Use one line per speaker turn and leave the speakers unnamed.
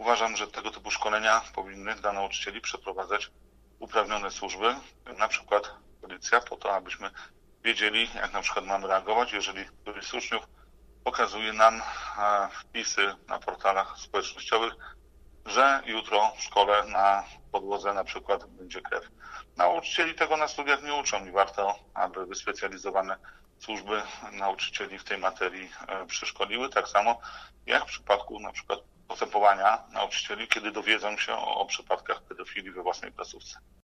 Uważam, że tego typu szkolenia powinny dla nauczycieli przeprowadzać uprawnione służby, na przykład policja, po to, abyśmy wiedzieli, jak na przykład mamy reagować, jeżeli któryś z uczniów pokazuje nam wpisy na portalach społecznościowych, że jutro w szkole na podłodze na przykład będzie krew. Nauczycieli tego na studiach nie uczą i warto, aby wyspecjalizowane służby nauczycieli w tej materii przeszkoliły, tak samo jak w przypadku na przykład postępowania nauczycieli, kiedy dowiedzą się o przypadkach pedofilii we własnej placówce.